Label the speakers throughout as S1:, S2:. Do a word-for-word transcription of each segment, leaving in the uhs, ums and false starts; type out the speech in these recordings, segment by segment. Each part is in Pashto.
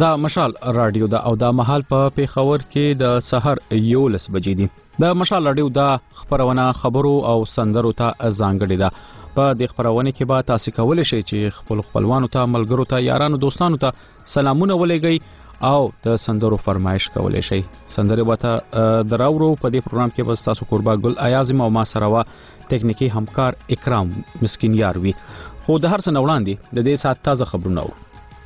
S1: دا مشال رادیو دا او دا مهال په پیښور کې د سحر یولس بجې دي. د مشال رادیو دا خبرونه خبرو او سندرو ته ځانګړې ده. په دې خبرونه کې به تاسو کولی شئ چې خپل خپلوانو ته، ملګرو ته، یارانو، دوستانو ته سلامونه ولېږئ او د سندرو فرمایش کولی شئ. سندرې به ته دراورو. په دې پروګرام کې به تاسو قربا ګل ایازم او ما سره وا ټیکنیکی همکار اکرام مسکین یار وي. خو د هر څه نه وړاندې د دې سات تازه خبرونه و.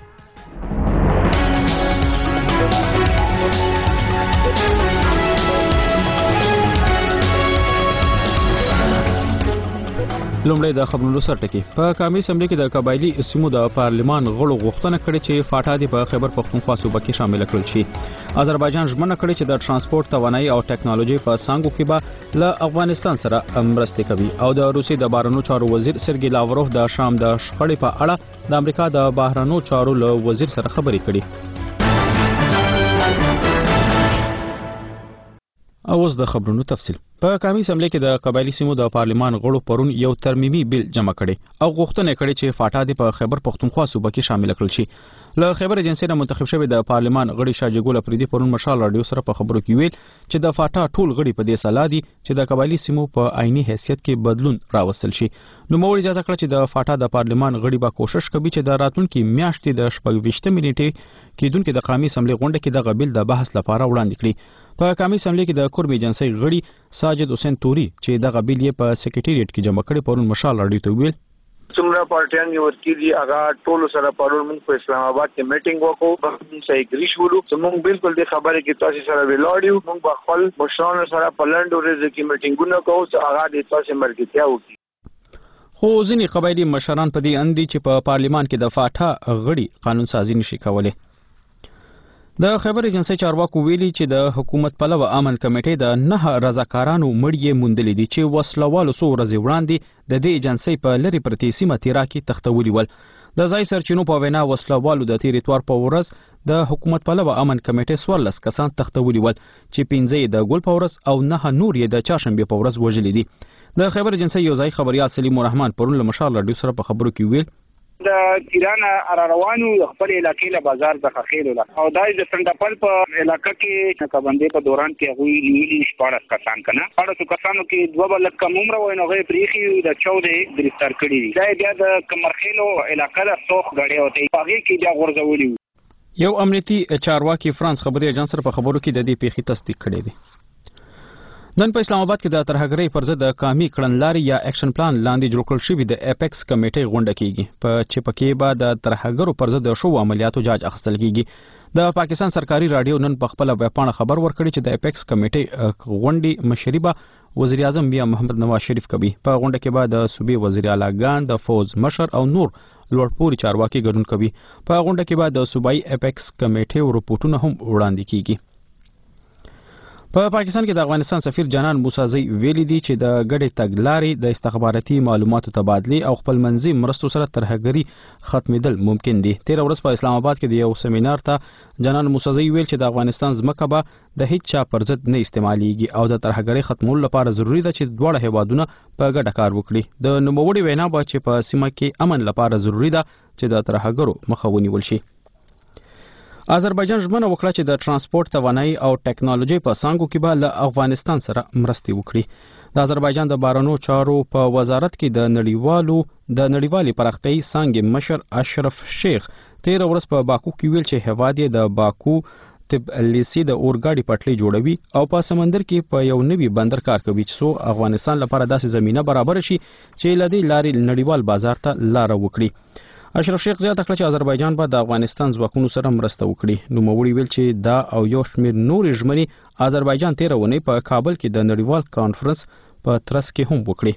S1: لومړی د خبرونو سرټکی. په قومي اسمبلی کې د قبایلی سیمو د پارلمان غړو غوښتنه کړې چې فاټا د په خیبر پختونخوا صوبه کې شامل کړل شي. آذربایجان ژمنه کړې چې د ترانسپورت، توانایي او ټیکنالوژي په څانګو کې به له افغانستان سره مرسته کوي. او د روسي د بهرنیو چارو وزیر سرګي لاوروف د شام د شخړې په اړه د امریکا د بهرنیو چارو له وزیر سره خبرې کړې. اوس د خبرونو تفصیل. په قومي اسمبلی کې د قبایلی سیمو د پارلمان غړو پرون یو ترمیمي بیل جمع کړي او غوښتنه کړې چې فاټا د په خیبر پختونخوا صوبه کې شامل کړل شي. له خیبر ایجنسی نه منتخب شوی د پارلمان غړي شاجګول افریدي پرون مشال رادیو سره په خبرو کې ویل چې د فاټا ټول غړي په دې سلا دي چې د قبایلی سیمو په عیني حیثیت کې بدلون راوستل شي. نو موري زیاته کړ چې د فاټا د پارلمان غړي به کوشش کوي چې د راتلونکي میاشتې د شپږ ویشت منټې کېدونکو د قومي اسمبلی غونډه کې د غبیل د بحث لپاره وړاندې کړي. په قومي اسمبلی کې د کورم ایجنسی غړي ساجد حسین توري چې د غبیل په سیکریټریټ کې جمع کړي پرون مشال رادیو ته ویل
S2: څومره پارټیان یو ورکیږي هغه ټول سره پرون موږ په اسلام آباد کې میټینګ وکړو، موږ صحیح ګریش ولو چې موږ بالکل د خبرې کې تاسو سره ویلاړیو. موږ په خپل مشرانو سره په لند ورځ کې میټینګونه کوو چې هغه د تاسو مرګتیا وکړي.
S1: خو ځینې قبایلی مشران په دې اندي چې په پارلمان کې د فاټا غړي قانون سازي نشي کولای. د خیبر ایجنسی چارواکو ویلي چې د حکومت پلوه امن کمیټې د نه رضاکارانو مړی موندلې دي چې وسلوالو څو ورځې وړاندې د دې ایجنسی په لری پرتی سیمه تیرا کې تختولي ول. د ځای سرچینو په وینا وسلوالو د تیر اتوار په ورځ د حکومت پلوه امن کمیټې څوارلس کسان تختولي ول چې پنځه د ګل په ورځ او نه نور یې د چاشنبه په ورځ وژلي دي. د خیبر ایجنسی یو ځای خبريال سلیم الرحمن پرون له مشال رادیو سره په خبرو کې ویل
S3: د ایران اراروانو خپل علاقې له بازار څخه خېلول او دای د سندپل په علاقې کې کبندې په دوران کې غوي نیولي شپږ کسان کنه اړه کسانو کې دوه بل کم عمر وای نو غي پریخي د چودې گرفتار کړي دا بیا د کمرخېلو علاقې د سوخ غړې وته هغه کې بیا غورځولي.
S1: یو امنیتي چارواکي فرانس خبري ایجنس سره په خبرو کې د دې پیښې تصدیق کړې دي. نن په اسلام آباد کې د ترهګرۍ پر ضد د قومي کړنلارې یا اکشن پلان لاندې جوړ کړل شوی د اپیکس کمیټې غونډه کیږي په چې پکې به د ترهګرو پر ضد شو عملیاتو جاج اخیستل کیږي. د پاکستان سرکاري رادیو نن په خپل ویبپاڼه خبر ورکړی چې د اپیکس کمیټې غونډې مشري به وزیر اعظم بیا محمد نواز شریف کوي. په غونډه کې به د صوبې وزیر اعلی ګان، د فوز مشر او نور لوړپوړي چارواکي ګډون کوي. په غونډه کې به د صوبایي اپیکس کمیټې رپورټونه هم وړاندې کیږي. په پاکستان کې د افغانستان سفیر جانان موسازی ویلي دي چې د ګډې تګلارې د استخباراتي معلوماتو تبادله او خپل منځي مرستو سره ترهګري ختمېدل ممکن دي. تیر ورځ په اسلام آباد کې د یو سیمینار ته جانان موسازی ویل چې د افغانستان ځمکه به د هیڅ چا پر ضد نه استعماليږي او د ترهګري ختمولو لپاره ضروری ده چې دواړه هیوادونه په ګډه کار وکړي. د نوموړي وینا به چې په سیمه کې امن لپاره ضروری ده چې د ترهګرو مخه ونیول شي. آذربایجان ژمنه وکړه چې د ترانسپورت، توانایي او ټیکنالوژي په څانګو کې به له افغانستان سره مرستې وکړي. د آذربایجان د بهرنیو چارو په وزارت کې د نړیوالو د نړیوالي پراختیايي څانګې مشر اشرف شیخ تیر ورځ په باکو کې ویل چې هیواد یې د باکو تبلیسي د اورګاډي پټلۍ جوړوي او په سمندر کې په یو نوي بندر کار کوي چې سو افغانستان لپاره داسې زمينه برابر شي چې لدی لارې نړیوال بازار ته لار وکړي. اشرف شیخ زیاته کړ چې آذربایجان به د افغانستان ځواکونو سره مرسته وکړي. نو موري ویل چې دا او یو شمېر نور ژمنې آذربایجان تیر ونی په کابل کې د نړیوال کانفرنس په ترڅ کې هم وکړي.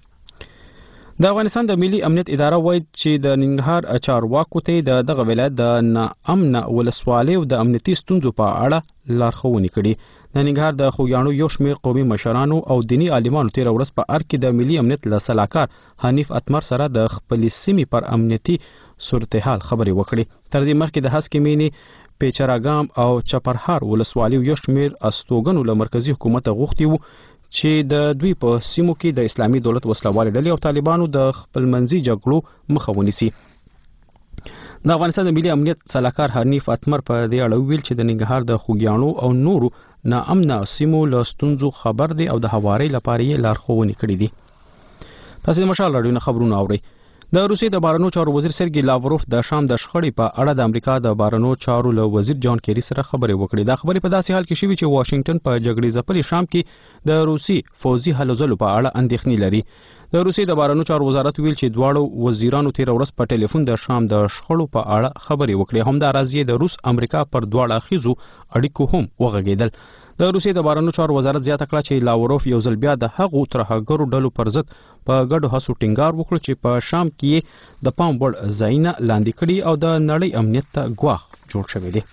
S1: د افغانستان د ملي امنیت اداره وایي چې د ننګرهار چارواکو ته د دغه ولایت د ناامن ولسوالۍ او د امنیتي ستونزو په اړه لارښوونې کړي. د ننګرهار د خوګیاڼو یو شمېر قومي مشرانو او دینی عالمانو تیر ورځ په ارګ کې د ملي امنیت له سلاکار حنیف اتمر سره د خپل سیمې پر امنیتي صورتحال خبرې وکړي. تر دې مخکې د هسکې مینې، پیچراګام او چپرهار ولسوالۍ یو شمېر استوګنو له مرکزی حکومت غوښتي وو چې د دوی په سیمو کې د اسلامي دولت وسلوال ډلې او طالبانو د خپلمنځي جګړو مخه ونیسي. د افغانستان د ملي امنیت سلاکار حنیف اتمر په دې اړه ویل چې د ننګرهار د خوګیاڼو او نورو ناامنه سیمو له ستونزو خبر دی او د هواري لپاره یې لارښوونې کړې دي. تاسو د مشال راډیو نه خبرونه اورئ. د روسیې د بهرنیو چارو وزیر سرګي لاوروف د شام د شخړې په اړه د امریکا د بهرنیو چارو له وزیر جان کیری سره خبرې وکړې. دا خبرې په داسې حال کې شوې چې واشنگټن په جګړې ځپلي شام کې د روسي فوزي هلو ځلو په اړه اندېښنې لري. د روسیې د بهرنیو چارو وزارت ویل چې دواړو وزیرانو تیر ورځ په ټلیفون د شام د شخړو په اړه خبرې وکړې. همداراز د روس امریکا پر دواړه اخیزو اړیکو هم وغږیدل. د روسیې د بهرنیو چارو وزارت زیاته کړه چې لاوروف یو ځل بیا د هغو ترهګرو ډلو پر ضد په ګډو هڅو ټینګار وکړ چې په شام کې د پام وړ ځایونه لاندې کړي او د نړۍ امنیت ته ګواښ جوړ شوی دی.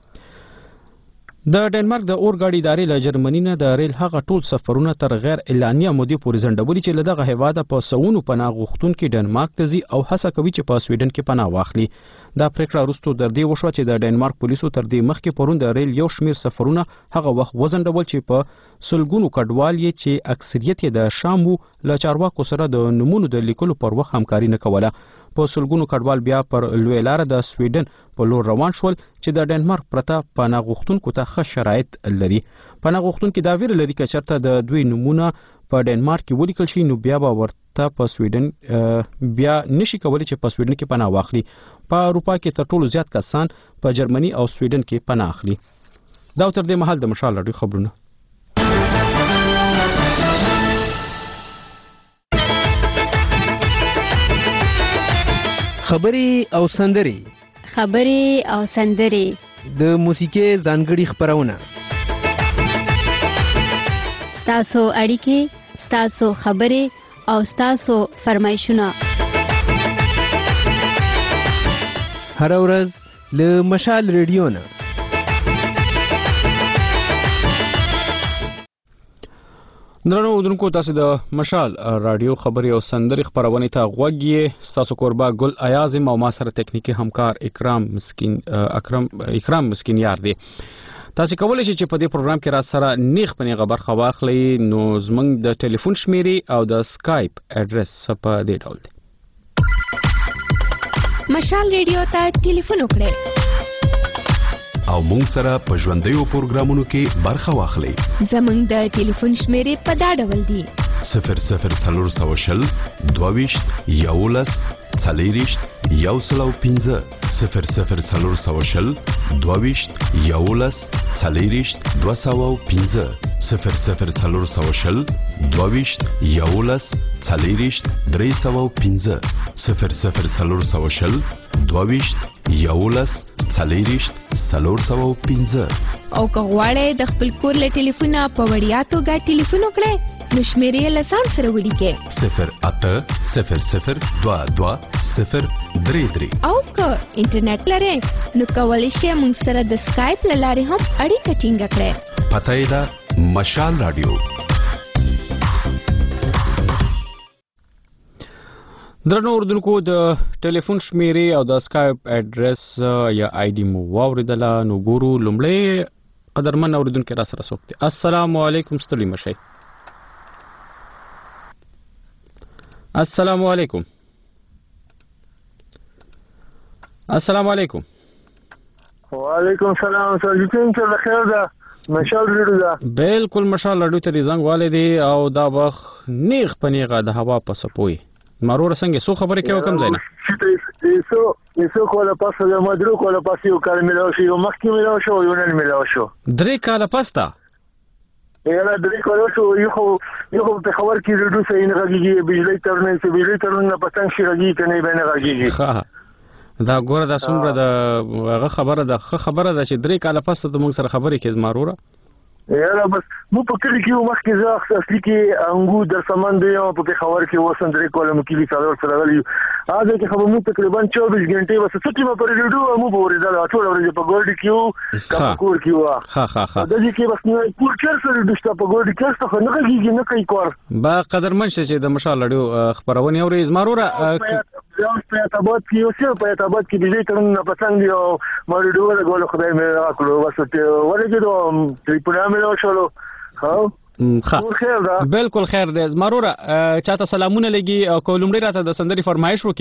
S1: د ډنمارک د اورګاډي ادارې له جرمني نه د ریل هغه ټول سفرونه تر غیر اعلانیه مودې پورې ځنډولي چې له دغه هیواده په سوونو پناه غوښتونکي ډنمارک ته ځي او هڅه کوي چې په سویډن کې پناه واخلي. دا پریکړه وروسته در دې وشوه چې د ډنمارک پولیسو تر دې مخکې پرون د ریل یو شمیر سفرونه هغه وخت وځنډول چې په سلګونو کډوال یې چې اکثریت یې د شام وو له چارواکو سره د نمونو د لیکلو پر وخت همکاري نه کوله. په سلګونو کډوال بیا پر لوی لار د سویډن په لور روان شول چې د ډنمارک پرته پناه غوښتونکو ته ښه شرایط لري. پناه غوښتونکي دا ویره لري چې چېرته د دوی نمونه په ډنمارک کې ولیکل شي نو بیا به ورته په سویډن بیا نشي کولی چې په سویډن کې پناه واخلي. په اروپا کې تر ټولو زیات کسان په جرمني او سویډن کې پناه اخلي. دا تر دې مهال د مشال راډیو خبرونه.
S4: خبري او سندري
S5: خبري او سندري
S4: د موسیقي ځانګړي خبرونه
S5: ستاسو اړیکې ستاسو خبري او ستاسو فرمایشونه
S4: هر ورځ له مشال ریډیو نه.
S1: درنو اوردونکو تاسو د مشال رادیو خبري او سندري خبرونه ته غوږ یې. تاسو قربا ګل ایازم او ما سره ټکنیکی همکار اکرام مسکین اکرم اکرام مسکین یار دی. تاسو کولای شئ چې په دې پروګرام کې را سره نیغ پنې خبر خواخلئ. نو زمنګ د ټلیفون شمیرې او د سکایپ اډرس په دې ډول دی.
S6: مشال ریډیو ته ټلیفون وکړئ
S7: او مونږ سره په ژوندیو پروګرامونو کې برخه واخلئ.
S6: زمونږ د ټلیفون شمیرې په دا ډول دي:
S7: صفر صفر څلور سوه شل دوه ویشت یولس څلېرویشت یو سل او پنځه صفر صفر څلور سوه شل دوه ویشت یولس څلېرویشت دوه سوه او پنځه صفر صفر څلور سوه شل دوه ویشت یولس څلېرویشت درې سوه او پنځه صفر صفر څلور سوه شل دوه ویشت یولس څلېرویشت څلور سوه او پنځه.
S6: او که غواړئ د خپل کور له ټلیفونه په وړیا توګه ټلیفون وکړئ نو شمیرې یې له ځان سره ولیکئ:
S7: صفر اته صفر صفر دوه دوه صفر درې درې.
S6: او که انټرنیټ لرئ نو کولی شئ موږ سره د سکایپ له لارې هم اړیکه ټینګه کړئ.
S7: پته یې ده مشال رادیو.
S1: درنو اوردونکو د ټلیفون شمیرې او د سکایپ اډرس یا آی ډي مو واوریدله. نو ګورو لومړی قدرمن اوریدونکو را سره څوک دی. السلام علیکم. ستړي مشئ. السلام علیکم. السلام علیکم.
S2: وعلیکم السلام. سلام ته بخیر ده. مشال ریډیو ده.
S1: بالکل مشال ریډیو ته زنګ والي دی او دا وخت نیغ پنیغه د هوا په سپوي. مارور څنګه سو خبرې کوي کوم ځای نه؟
S2: ایسو ایسو کوله پاسه د مدرو کوله پاسه یو کال ملاو شو، یو مخکې ملاو شو، یو نن ملاو شو.
S1: درې کاله پسته
S2: یاره درې کاله شو. یو خو یو خو په خبر کې ریډیو صحیح نه غږیږي، بجلی ترنه چې بجلی ترنه پتنګ شي غږیږي کنه به نه غږیږي.
S1: ها دا ګوره دا څومره د هغه خبره ده ښه خبره ده چې درې کاله پسته د موږ سره خبرې کوي ماروره.
S2: یاره بس مو په کلی کې مخکې زه اصلي کې انګو در سامان دی او په خبر کې وسند درې کوله مو کلی څلور سره غلی اځه کې خبر مو تقریبا چوبیس غنټې وسه څه چې په ریډیو مو پورې دا ټول ورځ په ګورډ کې کا کور کې وا
S1: ها ها ها
S2: د دې کې بس نو کور چر سره دشته په ګورډ کې څه نه کېږي نه کوي کور
S1: با قدرمن چې د مشال لړیو خبرونه اوري زماروره
S2: یو په تابوت کې یو څه په تابوت کې بجلی ترنه پتنګ دی او ما ریډیو له ګول خدای مې راکړو وسته ورګه دوه ټریپونه مې شولو. ها خیر ده.
S1: بالکل خیر ده. زماروره چاته سلامونه لګي او کولمړي راته د سندري فرمایش وکي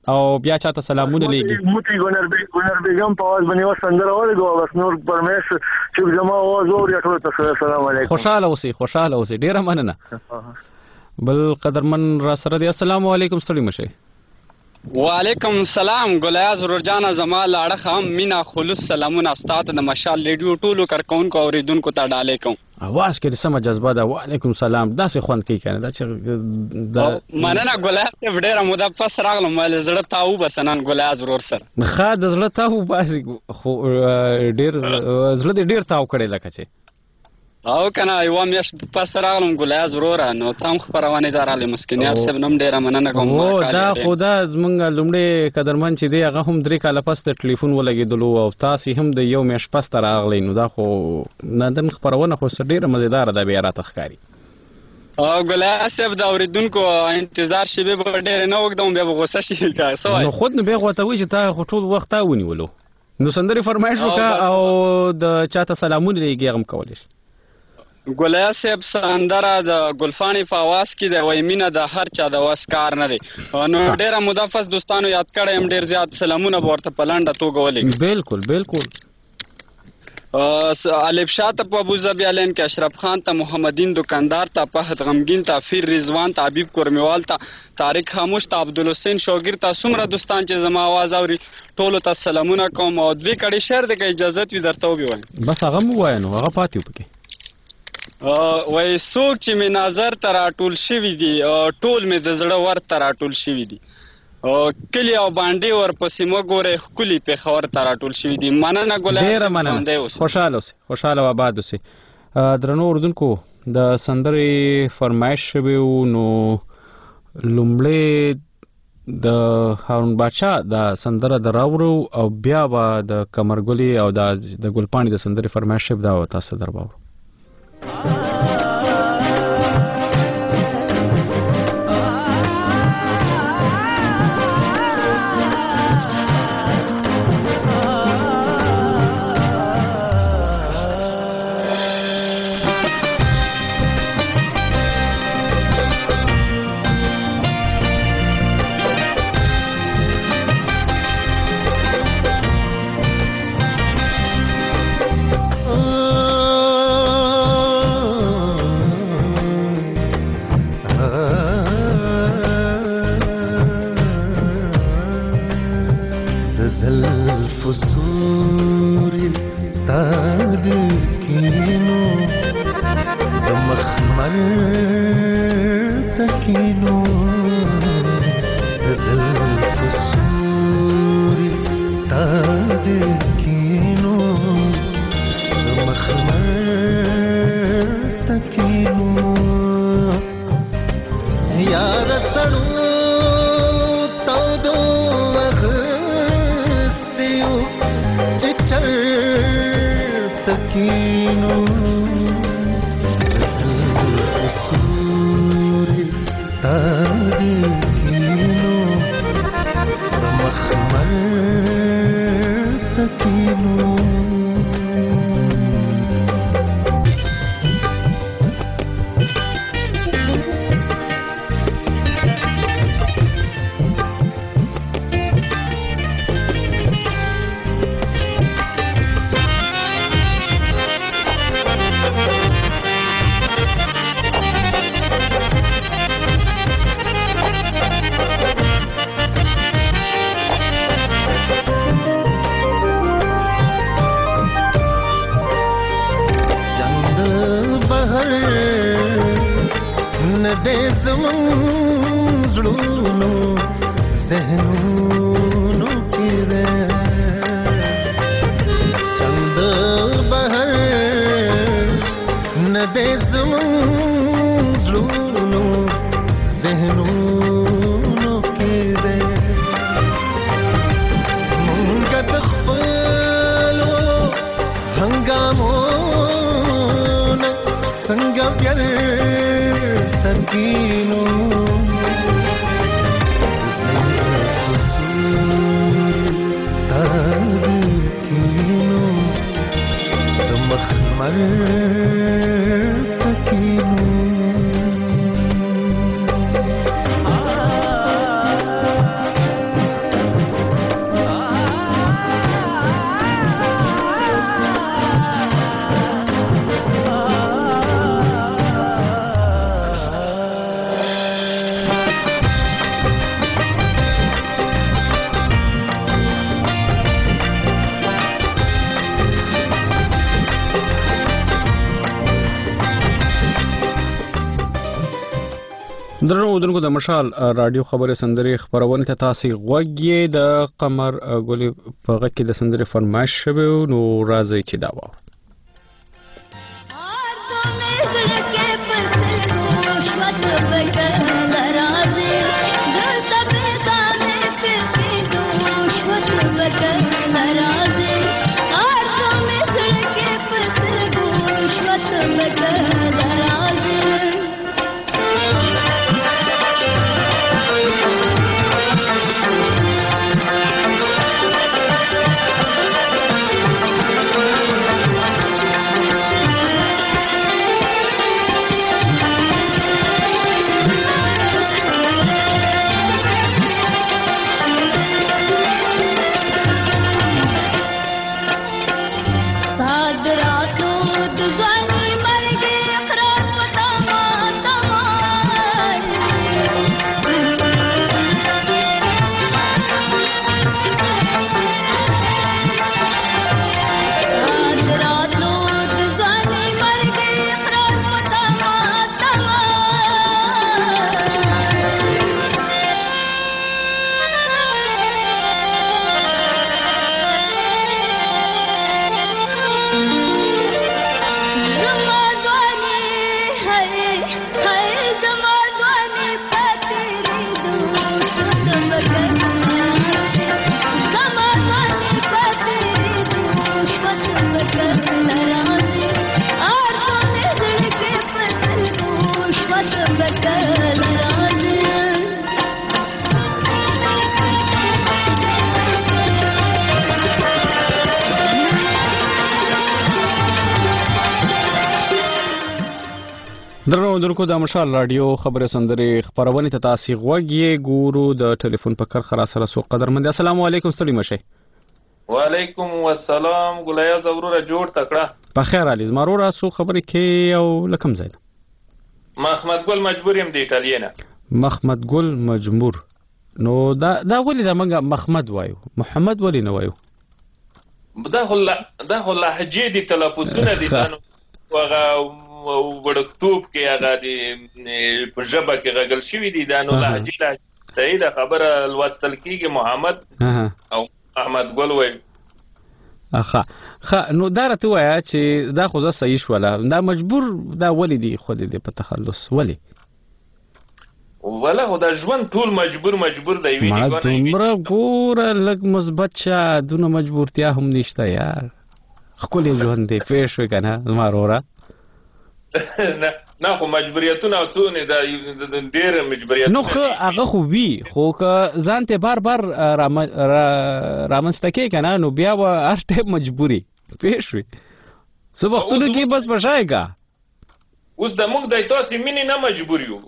S1: او بیا چاته سلامونه لېږي
S2: موتی ګونر ګونر بیگم په आवाज باندې وسندره اورګو بس نور پرمیش چې زما आवाज اوري ټول ته السلام علیکم
S1: خوشاله اوسئ خوشاله اوسئ ډیره مننه بل قدرمن را سره دی السلام علیکم ستړي مشه
S8: وعلیکم السلام ګلیاز ورجان زما لاړه خام مینا خلوص سلامونه استاد د مشال ریډیو ټولو کارکونکو اوریدونکو ته ډالې کوم
S1: اواز کې سم جذبه ده وعلیکم سلام داسې خوند کوي کنه دا چې
S8: مننه ګلیاز ډیره موده پس راغلم مال زړه تاو بسنن ګلیاز ورور سره
S1: خا د زړه تاو باسي خو ډیر زړه ډیر تاو کړي لکه چې
S8: او کنه یو میاش پس راغلم ګلیاز ورور نو تام خبرونه دراله مسکینیات سب نم ډیره مننه کوم
S1: او دا خدا زمونږ لومړی قدرمن چې دی هغه هم درې کاله پس د ټلیفون ولګېدلو او تاسو هم د یو میاش پس راغلی نو دا خو نن خبرونه خو ډیره مزیدار ده بیا راته ښکاري
S8: او ګلیاز صاحب دا اوریدونکو انتظار شي به ډیره نه وګدم بیا غوسه شي کا سوای
S1: نو خود نه به غوته وي چې تا خو ټول وخت ونیولو نو سندري فرمایش وکړه او د چاته سلامونه لېږي هم کولای شي
S8: ګلیاز صاحب سندره د ګلفانی په आवाज کې د وایمینه د هر چا د واسکار نه دی نو ډیره مدافس دوستانو یاد کړم هم ډیر زیات سلامونه ورته پلانډه توګه ولې
S1: بالکل بالکل
S8: الف شاته په ابو ظبی علین کې اشرف خان ته محمدین دکاندار ته فهد غمگین ته فیر رضوان ته حبیب کورمیوال ته طارق خاموش ته عبدالحسین شوګیر ته څومره دوستان چې زما आवाज اوري ټولو ته سلامونه کوم او دوی کړي شعر د اجازه وي درته وبي وایم
S1: بس هغه مو وای نو هغه پاتې پکې
S8: وای څوک چې می نظر تر ټول شوی دي ټول می د زړه ور تر ټول شوی دي کلی او باندې ور پسې مګوره خولي په خور تر ټول شوی دي مننه ګلای
S1: ډیر مننه خوشاله اوسئ خوشاله و آباد اوسئ درنو اردوونکو د سندرې فرمایش شوی نو لومړی د هارون بادشاه د سندره دراورو او بیا به د کمرګلی او د ګلپانی د سندرې فرمایش شوی دا تاسو درباو درنو اودونکو د مشال رادیو خبرې سندرې خبرونه ته تاسو غوږی د قمر ګولي په غږ کې د سندرې فرمایش شوی نو راځي چې دا و درنو اودونکو د مشال رادیو خبرې سندرې خبرونه ته تاسو غوږی ګورو د ټلیفون په کر خلاص سره سو قدرمند. السلام علیکم ستړي مشه.
S9: وعلیکم السلام ګلیا زوروره جوړ تکړه
S1: په خیر علي زمارو سو خبرې کې او لکم زین
S9: محمد ګل مجبور يم د ایتالیا
S1: محمد ګل مجبور نو دا دا ولې دا منګه محمد وایو محمد ولې نه وایو
S9: دا هله دا هله حجې دي تلفظونه دي نو وغه وړکتوب کې هغه د په ژبه کې غږل شوی دي دا نو لهجې لا صحیح ده خبره لوستل کېږي محمد او احمد ګل وایي
S1: اخا خا نو دا راته وایا چې دا خو زه صحیح شوله دا مجبور دا ولې دی خو دې په تخلص ولې
S9: ولا خو دا ژوند ټول مجبور مجبور دی ویني
S1: ما دومره ګوره لږ مثبت شه دونه مجبورتیا هم نشته یار ښکلی ژوند دی پوه شوې که نه زما وروره
S9: نه نه خو مجبوریتونه او څونه دا ډېر مجبوریتونه
S1: نو خو هغه خو وي خو که ځان ته بار بار رامنځته کوې که نه نو بیا به هر ټایم مجبوري پوه شوې څه وختونو کې بس په شای که
S9: اوس د موږ د تاسې مینې نه مجبور یو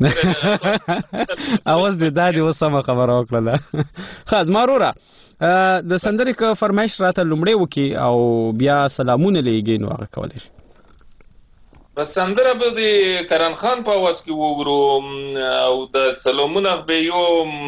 S1: اوس دې دا دې اوس سمه خبره وکړله ښه زما وروره د سندرې که فرمایش راته لومړی وکړي او بیا سلامونه لیږي نو هغه کولی شي
S9: په سندره به د کرن خان په اواز کې وګورو او د سلامونه به یو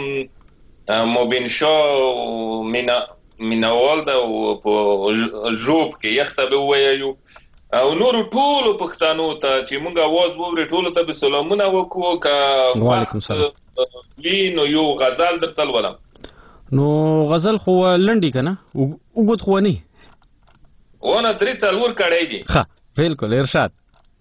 S9: مبین شاه مینوال ده او په ژوب کې یخته به ووایو او نورو ټولو پښتنو ته چې موږ اواز ووري ټولو ته به سلامونه وکړو که
S1: وعلیکم السلام
S9: نو یو غزل درته لولم
S1: نو غزل خو لنډی که نه اوږد خو نه
S9: ونه درې څلور کړی دي
S1: ښه بالکل ارشاد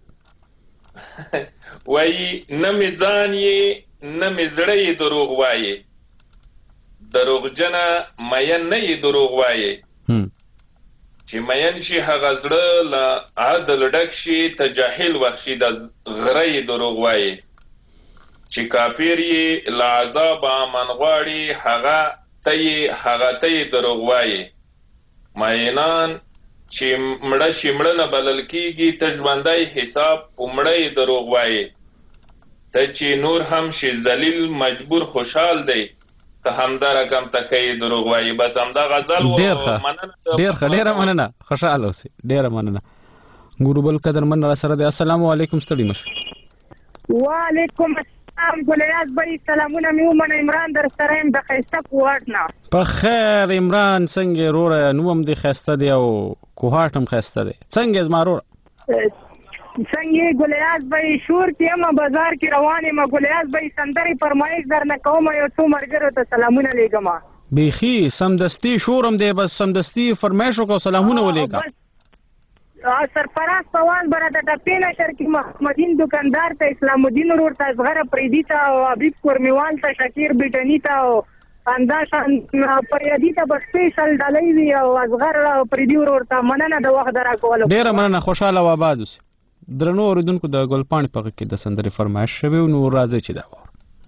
S9: وایي نه مې ځان یې نه مې زړه یې دروغ وایې دروغجنه مین نه یې دروغ وایې چې مین شي هغه زړه له عدل ډک شي ته جاهل وخشي د غره یې دروغ وایې چې کافر یې له عذابه امن غواړي هغه ته یې هغه ته یې دروغ وایې مینان چې مړه شي مړه نه بلل کېږي ته ژوندی حساب په مړه یې دروغ وایې ته چې نور هم شي ذلیل مجبور خوشحال دی ته همدا رقم ته کوي دروغ وایي بس همدا غزل و
S1: ډېر ښه ډېر ښه ډېره مننه خوشحاله اوسئ ډېره مننه ګورو بل قدرمن را سره دی السلام علیکم ستړي مشه
S10: وعلیکم السلام ګلیاز بھائی سلامونه مې ومنه عمران در سره یم د ښایسته کوهاټ نه
S1: په خیر عمران څنګه وروره نوم دې ښایسته دی او کوهاټ هم ښایسته دی څنګه زما وروره
S10: څنګه ګلیاز به شور کې ما بازار کې روانې ما ګلیاز به سندري فرمایش درنه کوم یو څو مرګرو ته سلامونه لګم.
S1: بیخي سمدستی شورم دی بس سمدستی فرمایش وکاو سلامونه ولېګا.
S10: سرفراز پوان بره د ټپینه شر کې محمدین دکاندار ته اسلام الدین ورور ته زغره پریدی ته او حبیب کورمیوال ته شکیر بیٹنی ته او انداشان پریدی ته بسپیشل ډالۍ وی او زغره پریدی ورور ته مننه د وخت درا کول.
S1: ډیره مننه خوشاله و آباد اوسئ. درنو اوریدونکو د ګلپاڼې په غږ کې د سندرې فرمایش شوی نو راځي چې دا وره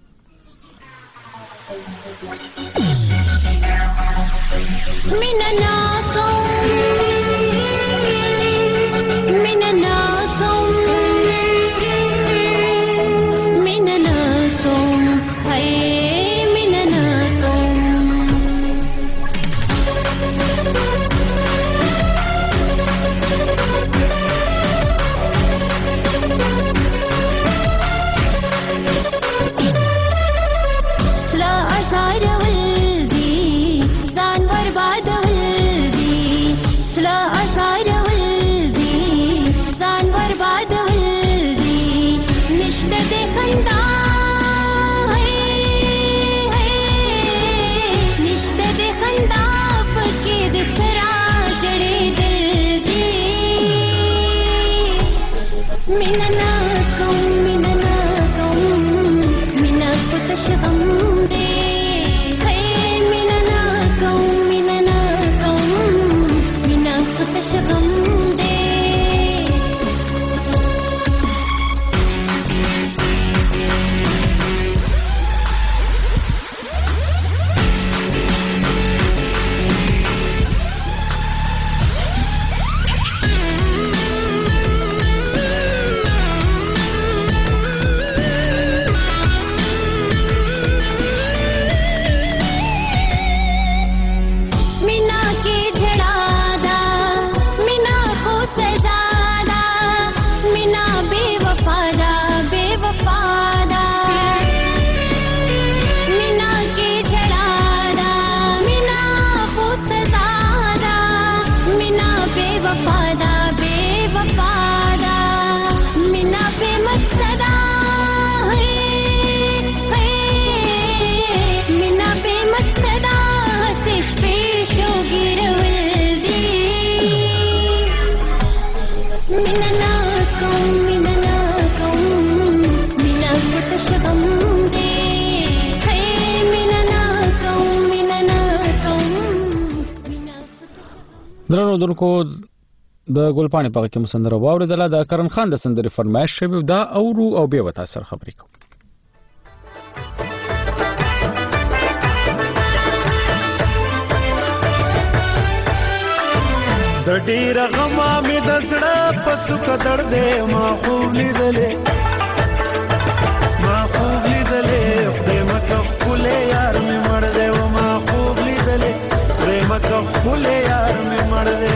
S1: درنو درکو د ګلپاڼې په کې مسندره واوریدله د کرن خان د سندرې فرمایش شوی دا اورو او به وتا سره خبرې کوو.
S11: د ډیر غما می د زړه پسو کډړ دې ما خوب لیدلې ما خوب لیدلې خدای مکه خولې یار می مړ دې و ما خوب لیدلې خدای مکه خولې یار می مړ دې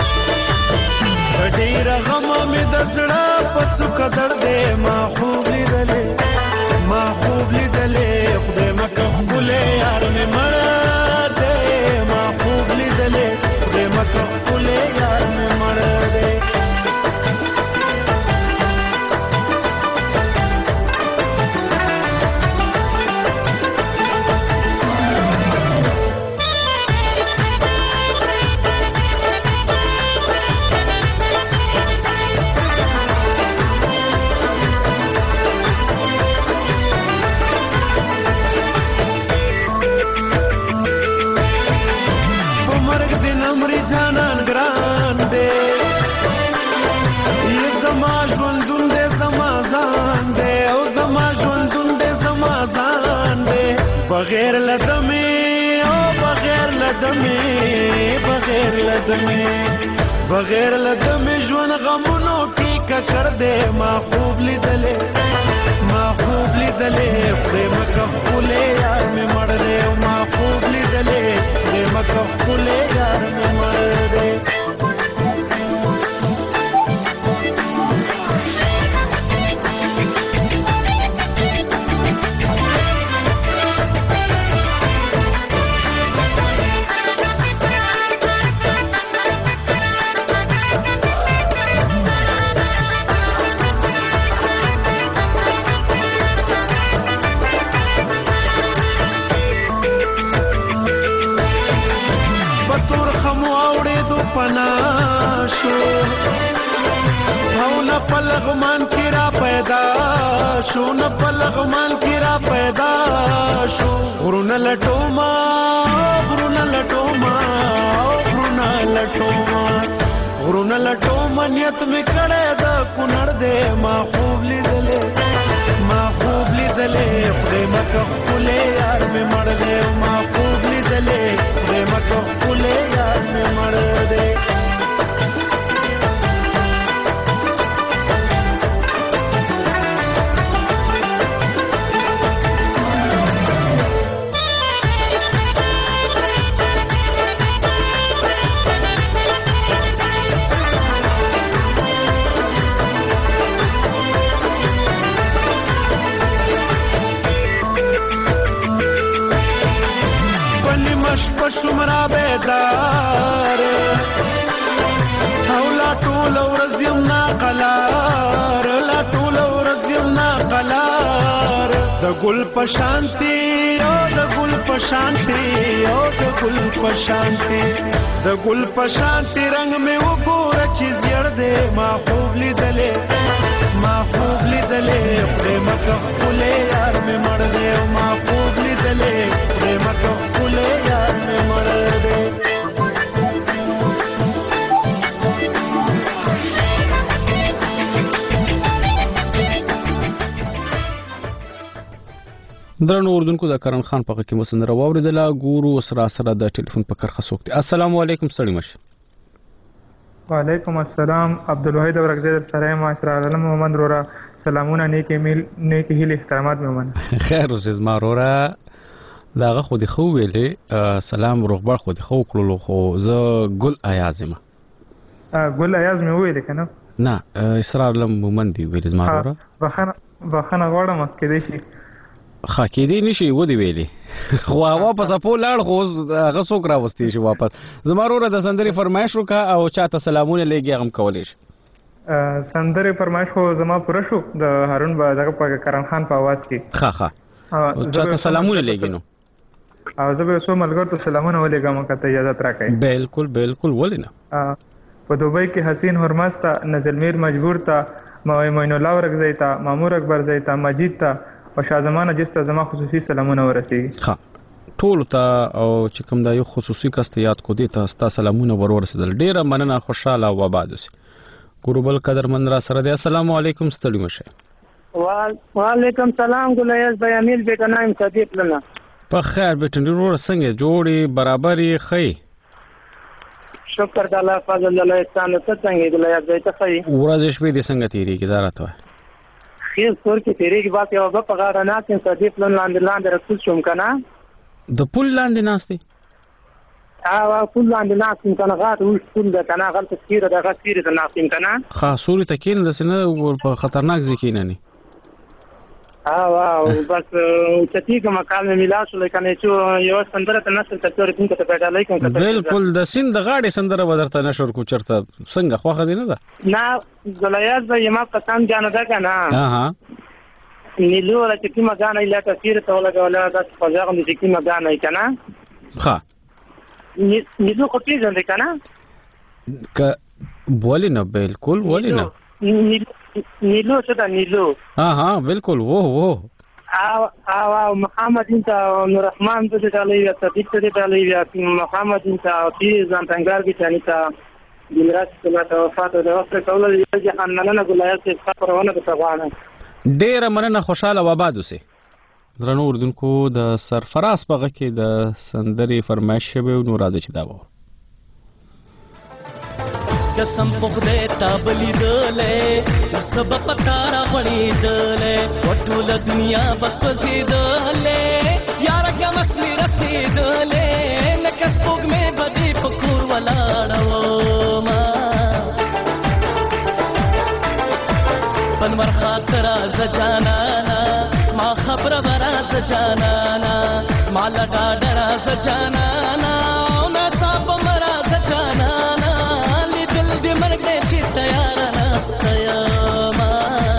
S11: د ډیر غما می د زړه پسو کډړ دې ما خوب لیدلې ما خوب لیدلې خدای مکه خولې یار می مړ دې ما خوب لیدلې خدای مکه خولې یار می مړ دې بغیر لدمه او بغیر لدمه بغیر لدمه بغیر لدمه ژوند غمونو کې ککړ دې ما خوب لیدلې ما خوب لیدلې خدای مکه خولې یار می مړ دې ما خوب لیدلې خدای مکه خولې یار می مړ دې پیدا شو نه په لغمان کې را پیدا شو غرونه لټوما غرونه لټوما غرونه لټوما غرونه لټوما نیت مې کړې د کونړ دې ما خوب لیدلې ما خوب لیدلې خدای مکه خپلې یار مې مړ دې ما خوب لیدلې خدای مکه خپلې یار مې مړ دې شمرا بیدار او لا ټول ورځ یم ناقلار لا ټول ورځ یم ناقلار د ګل په شانتي او د ګل په شانتي او د ګل په شانتي د ګل په شانتي رنگ مې وګوره چې زیړ دې ما خوب لیدلې ما خوب لیدلې خدای مکه خپلې یار مې مړ دې ما خوب لیدلې خدای مکه خپلې یار مې مړ دې
S1: درنو اردوونکو د کرن خان په کې مسندره واوریدله ګورو سره سره د ټلیفون په کرخه سوکته السلام علیکم ستړي مشه
S12: وعلیکم السلام عبدالوحید ورغزی در سره ما اسرار علم محمد رورا سلامونه نیک ایمیل نیک هیل احترامات محمد
S1: خیر اوسې ما رورا داغه خو دې خو ویلې سلام روغبر خو دې خو کړلو خو زه ګل ایاز ما
S12: ګل ایاز مې ویلې کنه
S1: نه اسرار علم محمد دی ویلې ما رورا
S12: بخنه بخنه غواړم کې دې شي
S1: خا کې دې نشي و دې ویلې خو واپس په لاړ خو هغه څوک راوستي شي واپس زموږ د سندري فرمایش وکا او چاته سلامونه لګي هم کولې شي
S12: سندري فرمایش خو زما پوره شو د هارون با دغه په کرن خان په आवाज کې
S1: ها ها او چاته سلامونه لګي نو
S12: او زه به سو ملګر ته سلامونه ولېګم کته اجازه راکړئ
S1: بالکل بالکل ولینه
S12: په دوبۍ کې حسین هرمز ته نزلمیر مجبور ته موین الله ورغزی ته مامور اکبر زی ته مجید ته او شاه زمانه جسته زما خصوصي سلامونه ورسیږي
S1: ها ټول ته او چې کوم دا یو خصوصي کاست یاد کو دي ته ستا سلامونه ورورسېدل ډیره مننه خوشاله او آباد اوسئ ګوربل قدرمن را سره دی السلام علیکم ستړي مشه
S10: وعلیکم سلام ګلیاس بیامیل بیٹا نایم صدیق لنا
S1: په خیر بیٹا ورور څنګه جوړي برابرې خې
S10: شکر د الله فضل الله احسان ته څنګه ګلیاس بیٹا خې
S1: ورځ شپې دې څنګه تیریږي دا راته
S10: خیر کور کې تیریږي با یو په غاړه نه کې صدیق لن لاندې لاندې رسول شوم کنه
S1: د پل لاندې ناشته
S10: او پل لاندې ناشته کنه غاټ وښ پل د کنه غلط تیر د غاټ تیر د ناشته کنه
S1: خاصوري تکین د سینه په خطرناک ځکه نه
S10: او او بس چتی کوم کال مې ملا شو لکه نه چې یو سندره ته نشر تکور کوم ته پیدا لیکم
S1: بالکل د سیند غاړې سندره ودرته نشر کو چرته څنګه خوخه دی نه ده
S10: نه زلیاز به یما قسم جان ده کنه
S1: ها ها
S10: نیلو ولا چې کومه غانې لا تفسیر ته ولا ولا د فزاغم د کومه غانې کنه
S1: ها
S10: نیلو کو پیژن ده کنه
S1: ک بولینا بالکل ولینا
S10: نیلو څه ده نیلو
S1: ها ها بالکل وو وو
S10: او او محمد انت نور رحمان د دې یا صدیق د دې یا محمد انت او چې ځان څنګه کې چاني تا دلراس کله ته وفات د وخت کول د جهان نه ګلایت څخه پرونه د تغوانه
S1: ډیر مننه خوشاله و آباد اوسئ درنو اردوونکو د سرفراز په غږ کې د سندري فرمایش شوی نو راځي چې دا و
S13: قسم په خدای تا بلی دلې سبب پتارا غړې دلې ټول دنیا بس وزیدلې یار کوم اسمي رسیدلې نکس پوګ مې بدی پکور ولاړو ما پنور خاطر زجانا ما خبر ورا زجانا مال ډاډر زجانا نا صاحب مرا زجانا تیار نستیا ما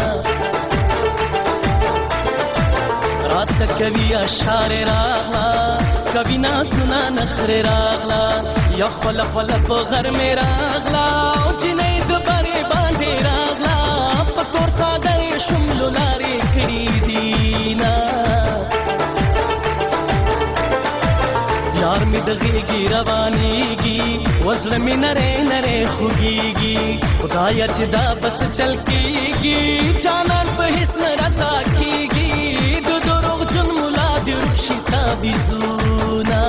S13: رات کوي اشعار راغلا کوي نا سنا نخر راغلا یا خپل خپل په غر مې راغلا او چې نه د بری باندې راغلا په کور ساده شم لارې کړي دینا یار می د غېږې روانېږي وزړه مې نری نری خوږېږي خدایه چې دا بس چل کېږي جانان په هېڅ نه رضا کېږي د دروغجن ملا دې روپ شي تابیزونه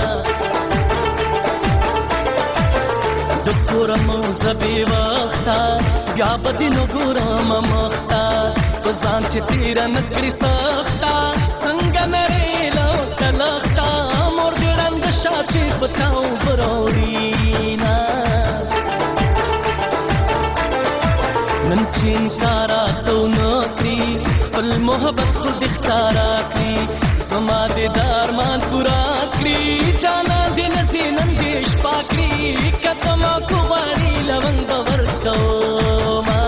S13: د کوره موزه بې وخته بیا به دې نو ګورم مخته په ځان چې تېره نه کړي سخته څنګه نرۍ لکه لښته مور دې ړنده شه چې په تا اوبه راوړينه نن چې انکار راته ونه کړي خپل محبت خو دې ښکاره کړي زما دې د ارمان پوره کړي جانان دې نسي نن دې شپه کړي که ته ما کو غواړي لونګ به ورکومه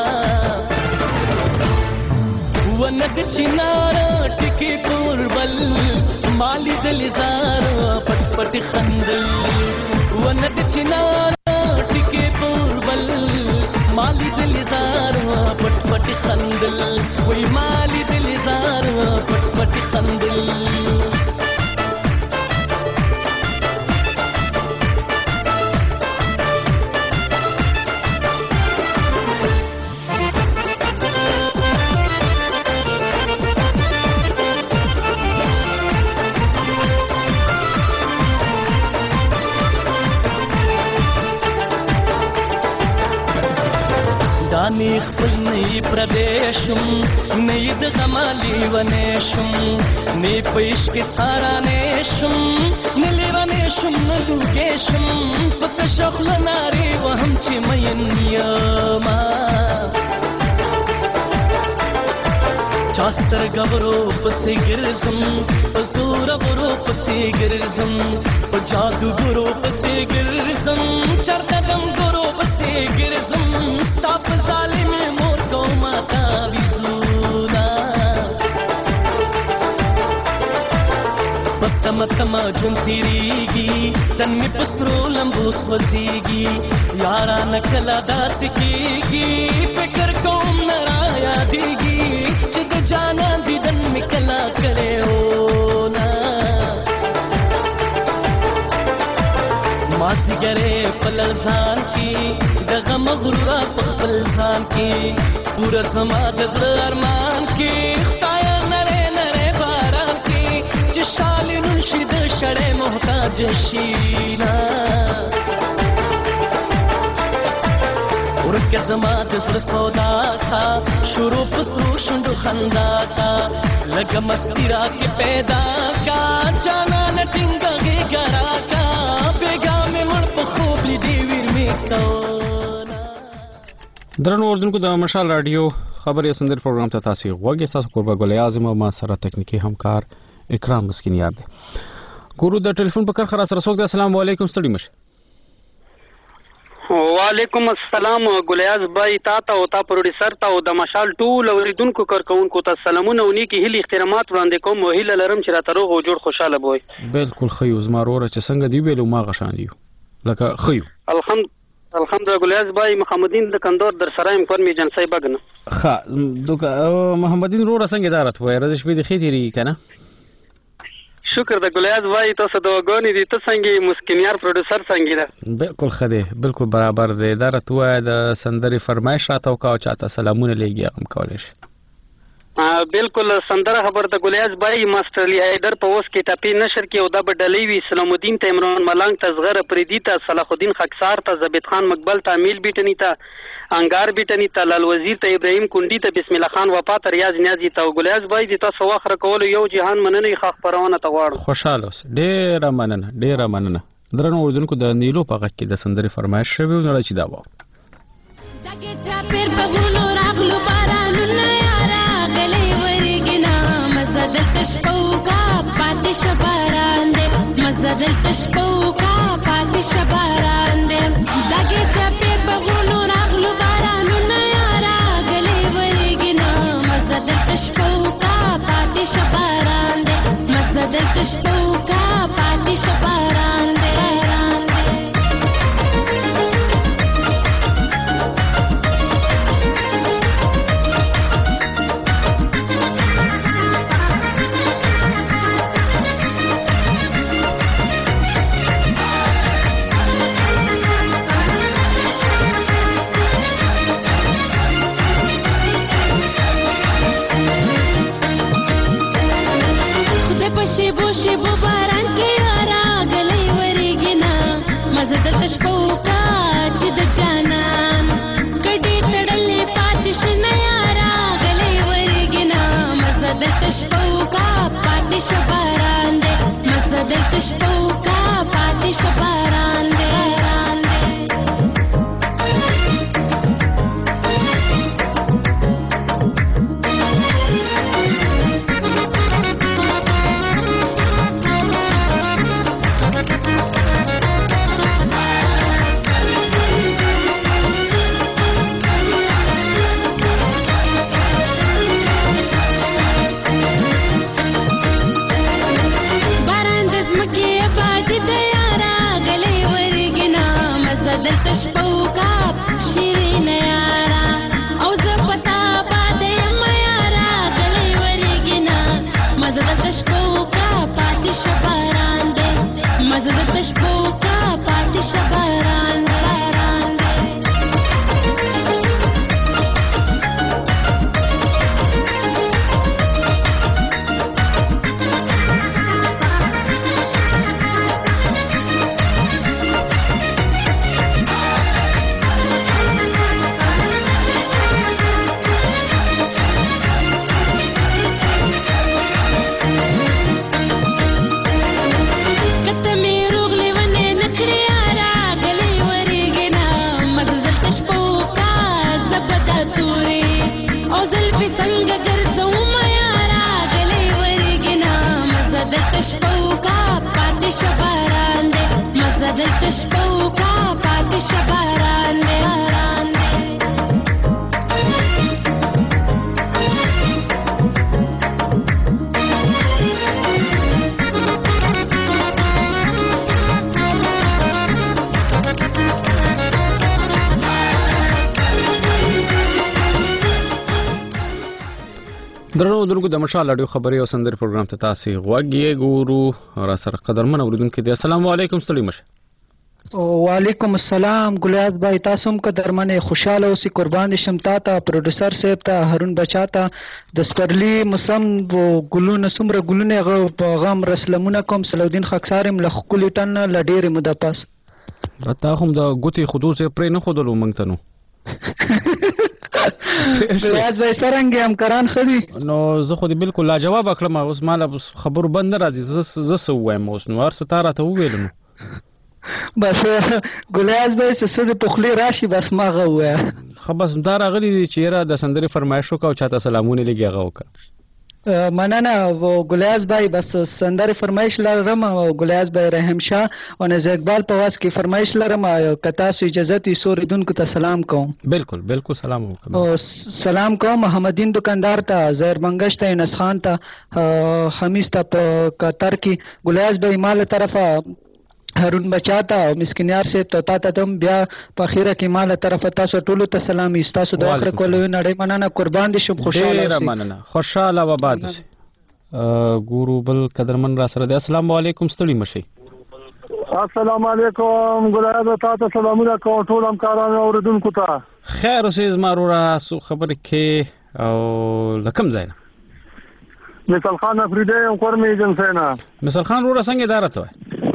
S13: ونه د چناره ټکې پر بل ما لیدلې زاره پټ پټ خندل ونه د چناره ټکې پر بل ما لیدلې زاره پټ پټ خندل وای ما لیدلې زاره پټ پټ خندل دانی خپل نه پردیشم نه د غمالی ونیشم نه پېښ کې سارا نشم نه لیوانیشم نه لوګیشم پک شخل ناری وهم چې مین یما چاستر غورو پسې ګرځم پزور غورو پسې ګرځم په جادو غورو پسې ګرځم چرته دم غورو پسې ګرځم ستاپ ظالم مور کو ماتا وزونا پتم تم جون تیریږي تن می پسرو لمبو سوځيږي یارا نکلا داس کیږي فکر کوم نرایا دیږي چې د جانا دیدن می کلا کړو نا ماسی ګره پلزان کی دغه مغرورا په خپل ځان کې پورا سما د زړه ارمان کې خدایا نره نره باران کې چې شالینو شي د شړې محتاج شینا ورکه زما د زړه سودا کا شروع پسرو شوندو خندا کا لګ مستی را کې پیدا کا جانا نټینګه ګرا کا بیګا مې مړ په خوب لیدې ویر مې کو
S1: درنو اردوونکو د مشال رادیو خبري سندر پروګرام ته تاسو غوږی تاسو قربا ګل اعظم او ما سره تکنیکی همکار اکرام مسکین یاد دي ګورو د ټلیفون په کار سره څوک د السلام علیکم ستړي مشه
S14: وعلیکم السلام ګلیاز بای تا ته او تا پروډوسر ته او د مشال ټول اوریدونکو کارکونکو ته سلامونه او نیکی هلي احترامات وړاندې کوم او هیله لرم چې را تروغ او جوړ خوشاله بوي
S1: بالکل خيو زما وروره چې څنګه دی ویلو ما غشان دیو لکه خيو
S14: الحمد الحمدلله ګلیاز بای محمدین د کندور در سره ام فرمی جنسای بغنه
S1: ښه دوک محمدین وروره څنګه ادارت وای رز شپې د خېتيري کنه
S14: شکر د ګلیاز وای تاسو د وګونی دي ته څنګه مسکینیار پروډوسر څنګه ده
S1: بالکل خده بالکل برابر دی ادارت وای د سندري فرمایش راته او کا چاته سلامونه لګي هم کولش
S14: بالکل سندره خبر د ګلیاز بای ماستر لی حیدر په اوس کې ټاپی نشر کې او د بدلې وی سلام الدین ته عمران ملنګ ته زغره پریدی ته صلاح الدین خاکسار ته زبید خان مقبل ته میل بیٹنی ته انګار بیٹنی ته لال وزیر ته ابراهیم کونډی ته بسم الله خان وفات ریاض نیازی ته ګلیاز بای د تاسو واخره کول یو جهان مننه خاخ پرونه ته غواړم
S1: خوشاله اوس ډیر مننه ډیر مننه درنو اردوونکو د نیلو په غږ کې د سندري فرمایش شوی نو چې دا و
S15: دغه چا پیر په غلو راغلو بارانونه یارا غلې ورګنا مزد تشپوکا پاتې شباران دې مزد تشپوکا پاتې شباران دې دغه چا پیر په غلو راغلو بارانونه یارا غلې ورګنا مزد تشپوکا پاتې شباران دې مزد تشپوکا پاتې شباران دې شباران دی باران دی
S1: درنو درګو د مشال اډیو خبري او سندري پروګرام ته تاسو غوږی ګورو را سره قدرمن اوریدونکو دي السلام علیکم ستړي مشه
S16: وعلیکم السلام ګلیاز بھائی تاسو هم قدرمن خوشاله اوسې قربان شم تا ته پروډوسر صاحب ته هارون بچا ته د سپرلی موسم ګلونه سمره ګلونه غم رسلمونه کوم سلودین خاکسارم لخکلی ټن لډیر مدپس
S1: راته هم د ګوتی خودوز پرې نه خودلو مونږ ته نو
S16: ګلیاز بھائی سرنګ هم کران خدي
S1: نو زه خو دې بالکل لا جواب کړم اوس مال خبرو بند راځي زه سو وایم اوس نو ار ستاره ته ویل نو
S16: بس ګلیاز بھائی څه د پخلی راشي بس ما غوې
S1: خو بس دا راغلی چې را د سندري فرمایش وکاو چاته سلامونه لګي غوکا
S16: مننه ګلیاز بھائی بس سندري فرمایش لرم او ګلیاز بھائی رحم شاه او نز اقبال په واس کې فرمایش لرم کتا سو اجازه تی سوریدونکو ته سلام کوم
S1: بالکل بالکل سلام وکم
S16: او سلام کوم محمدین دکاندار ته زهر منګشت انس خان ته حمیز ته په قطر کې ګلیاز بھائی مال طرفه هارون بچاتا او مسکینیار سے تو تا ته تم بیا په خیره کې مال طرف تاسو ټولو ته سلام تاسو د اخر کولو نړۍ مننه قربان دي شم خوشاله
S1: ډیر مننه خوشاله و باد سي ګورو بل قدرمن را سره السلام علیکم ستړي مشي
S17: السلام علیکم ګلاد تاسو سلامونه کوم ټول همکارانو اوریدونکو ته
S1: خیر اوسې زمارورا سو خبر کې او لکم زینا
S17: مثال خان افریدی ام قرمه ایجنسینا
S1: مثال خان ورا څنګه اداره ته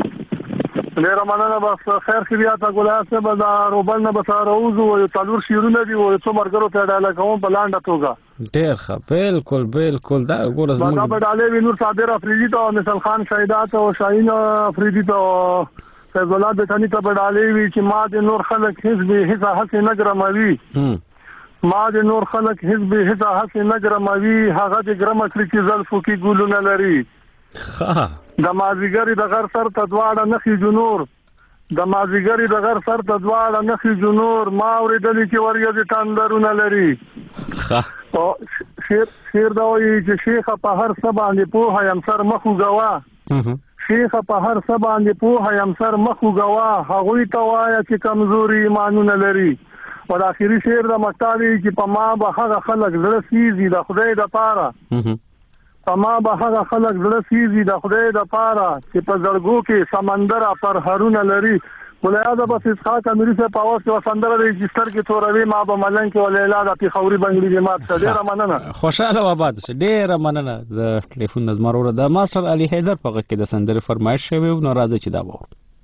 S17: ډیر مننه بس خیر کې بیا تا ګلاد سے بازار وبل نه بساره اوزو او تلور شیرونه دی او څو مرګرو ته ډاله کوم بلانډه توګه
S1: ډیر ښه بالکل بالکل دا ګورز
S17: موږ دا ډاله وینور صابر افریدی ته مثال خان شهیدات او شاهین افریدی ته فیض الله بتانی ته ډاله وی چې ما د نور خلک حزب حصہ حسن نګرموي ما د نور خلک حزب حصہ حسن نګرموي هغه د ګرم کړی چې زلفو کې ګولونه لري
S1: ها
S17: د مازیګری د غر سر ته دواړه نخي جنور د مازیګری د غر سر ته دواړه نخي جنور ما اوریدلی چې وریځ تاندرونه لري
S1: ها
S17: او شیر شیر دا وایي چې شیخ په هر سبا باندې په هیم سر مخو غوا شیخ په هر سبا باندې په هیم سر مخو غوا هغه ته وایي چې کمزوري ایمانونه لري او اخیری شیر د مکتابي چې په ما به هغه خلک زړه سیزي د خدای د پاره اما به هغه خلک زړه سیزي د خدای د پاره چې په زړګو کې سمندر پر هرونه لري ولایاده بس اسحاق امری سے پاوس کې وسندر رجستر کې توروي ما به ملنګ کې ولیلا د پیخوري بنگلي جماعت ته ډیر مننه
S1: خوشاله و آباد شه ډیر مننه د ټلیفون نظمرو د ماستر علي حیدر په کې د سندري فرمایش شوی نو راځي چې دا وو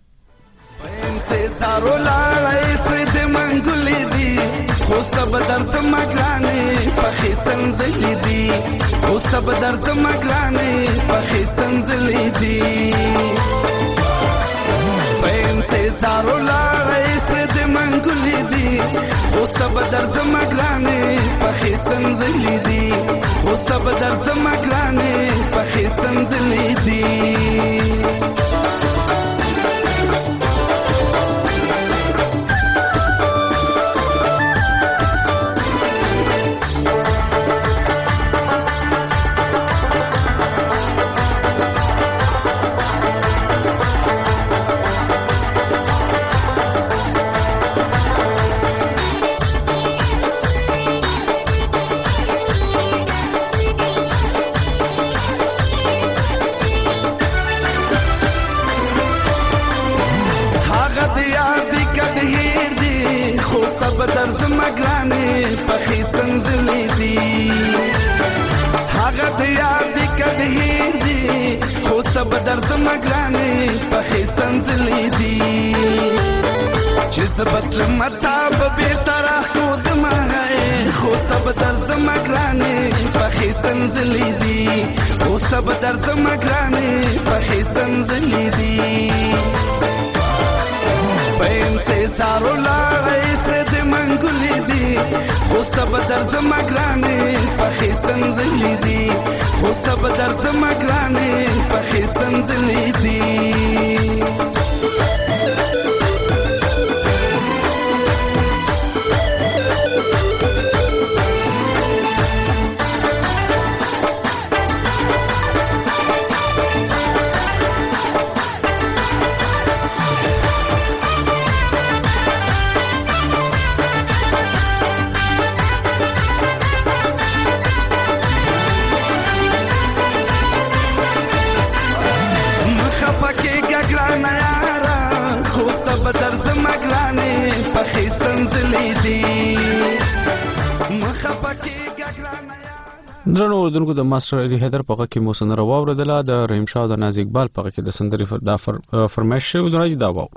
S11: انتظار ولای سید منګولې دی خوست بدر سمګرانې پخې تنزلې دی خوست بدر سمګرانې پخې تنزلې دی په انتظار ولای سید منګولې دی خوست بدر سمګرانې پخې تنزلې دی خوست بدر سمګرانې پخې تنزلې دی
S1: درنو اوردونکو د ماستر علي حیدر په کې مو سندره واوریدله د رحیم شاه د ناز اقبال په کې د سندرې دا فرمایش شوی د راځي دا واور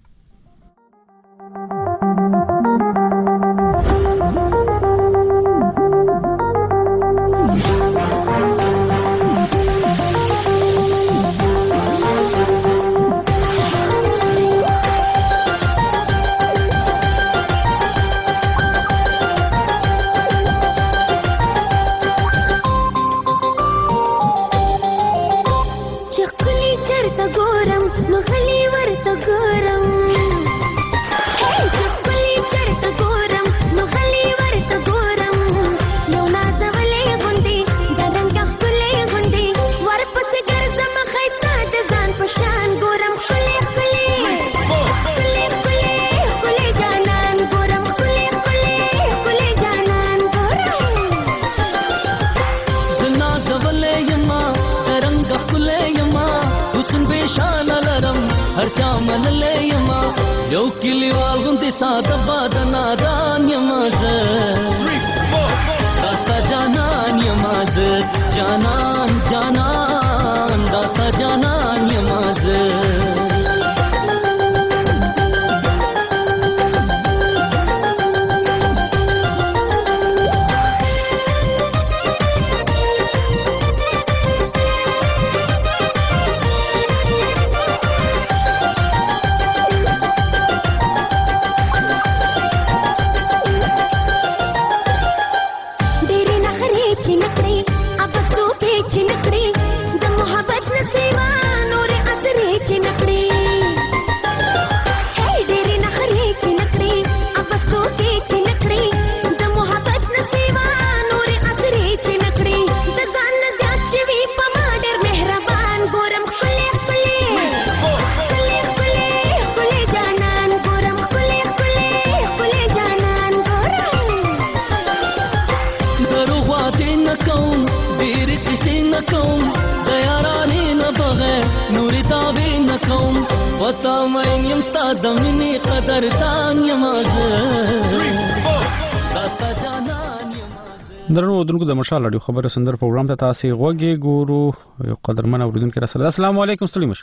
S1: درنو اوردونکو د مشال اډیو خبره سندر پروګرام ته تاسو غوږی ګورو یو قدرمن اوریدونکو راسره السلام علیکم سلیمش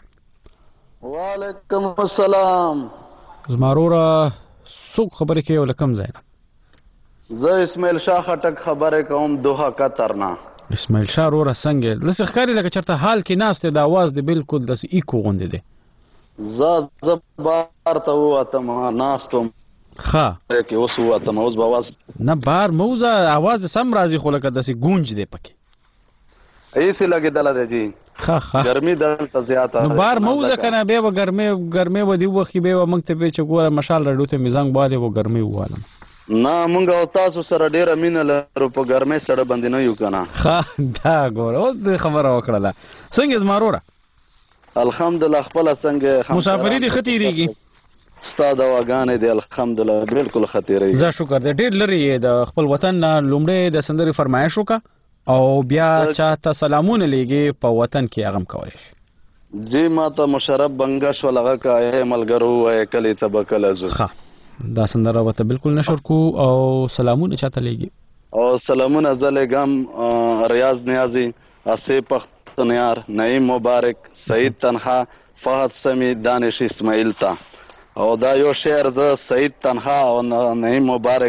S18: وعلیکم السلام
S1: زمارورا سوق خبره کې ولکم ځای
S18: زه اسماعیل شاه خټک خبره کوم دوه قطرنا
S1: اسماعیل شاه رورا څنګه لسه ښکاری لکه چرته حال کې ناشته د आवाज د بالکل د ایکو غوندې ده
S18: زه زبر ته واته ما ناستم
S1: ها
S18: کې اوس واته ما اوس بواز
S1: نه بار موزه आवाज سم راځي خو لکه داسې گونج دی پکې
S18: ایسه لګیدل دی جی
S1: ها ها
S18: ګرمي دلته زیاته
S1: نو بار موزه کنه به و ګرمي ګرمي و دی وخت به و مونږ ته به چګوره مشال رډو ته میزنګ باندې و ګرمي والم
S18: نه مونږ او تاسو سره ډیره مینه لرو په ګرمۍ سره باندې نه یو کنه
S1: ها دا ګور اوس خبره وکړه څنګه زمارورا
S18: الحمدلله خپل څنګه
S1: مسافری دي ختیریږي
S18: استاد واغانې دي الحمدلله بالکل ختیریږي
S1: زه شکر دې ډیر لري د خپل وطن لومړی د سندري فرمایش وکړه او بیا چاته سلامونه لګي په وطن کې اغم کولای شي
S18: جی ماته مشرف بنگش ولغه کا ملګرو وای کلی تبکل ازو
S1: ها دا سندره وته بالکل نشر کو او سلامونه چاته لګي
S18: او سلامونه زلګم ریاض نیازی اسه پختنیار نعیم مبارک سعید تنها فهد سمی دانش اسماعیل تا او دا یو شعر د سعید تنها او نعیم مبارک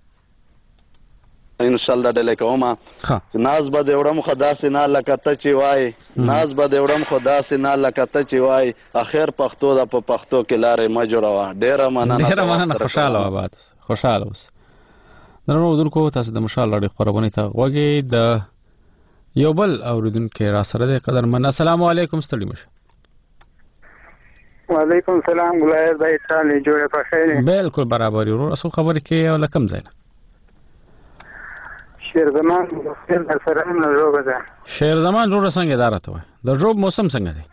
S18: ان شاء الله دلته کومه ناز به دیوړم خدا سينه لکته چی وای ناز به دیوړم خدا سينه لکته چی وای اخر پښتو د په پښتو کې لارې ما جوړوا ډیره مننه
S1: ډیره مننه خوشاله آباد خوشاله اوس درنو ودونکو تاسو د مشال لړۍ خبرونه ته غوږی د یو بل اوریدونکو را سره د قدر من السلام علیکم ستړي مشه
S19: وعلیکم السلام ګلای دای تعالی جوړه په خیر
S1: بالکل برابر ورو اصل خبره کې ولا کم ځای
S19: شیر زمان خیر در سره نه روغ ده
S1: شیر زمان جوړ څنګه اداره ته د روب موسم څنګه دی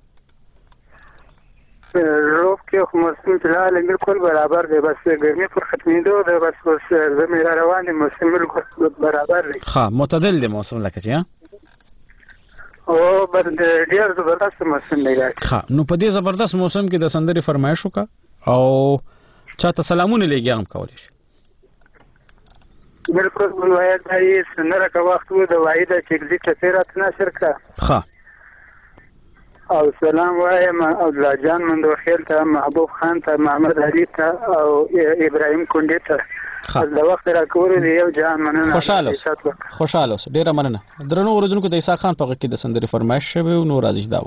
S19: روب کې موسم فلحال بالکل برابر دی بس ګرمي پر ختمېدو ده بس اوس زمير روان موسم بالکل برابر دی
S1: ها معتدل دی موسم لکه چې
S19: او بس ډیر زبردست موسم دی
S1: ها نو په دې زبردست موسم کې د سندري فرمایش وکړه او چاته سلامونه لګي هم کولای شي
S19: بالکل ولایت رئیس نره که وخت و د واحده چې اگزیټ تیرات نشر کا
S1: ښه
S19: او سلام وایم عبدالله جان مندوخیل ته محبوب خان ته محمد علي ته او ابراهیم کونډې ته د وخت راکولو دی یو جان مننه
S1: خوشاله اوس خوشاله اوس ډیره مننه درنو اوریدونکو د عیسی خان په غږ کې د سندرې فرمایش شوی نو راځي دا و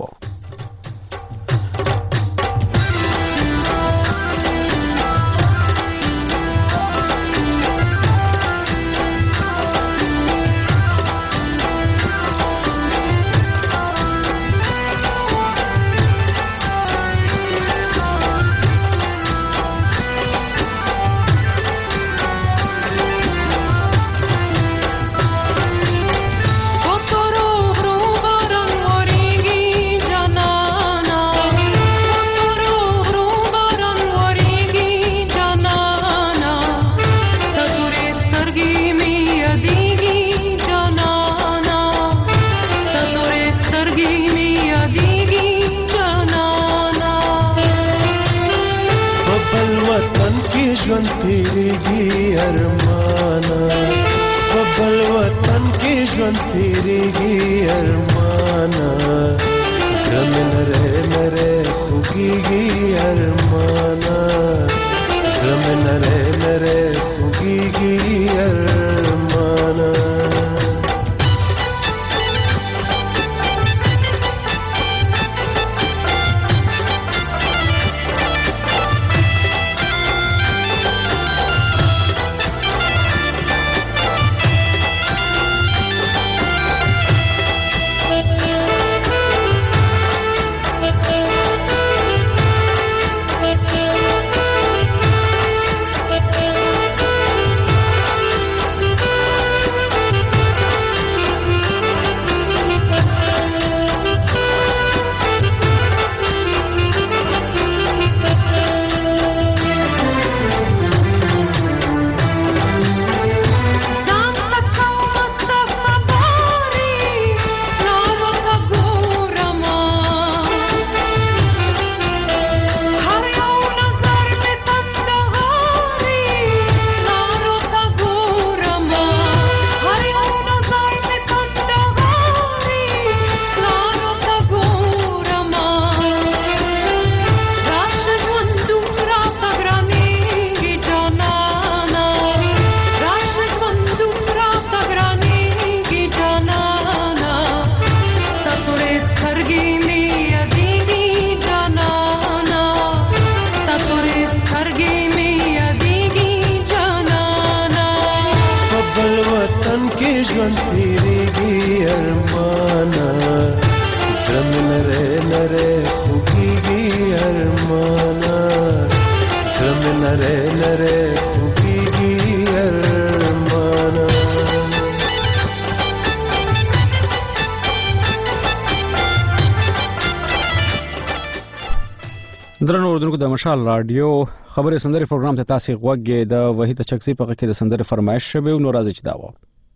S1: درنو اوریدونکو د مشال رادیو خبرې سندرې پروګرام ته تاسو غوږی د وحید چکسي په غږ کې د سندرې فرمایش شوی نو راځي چې دا و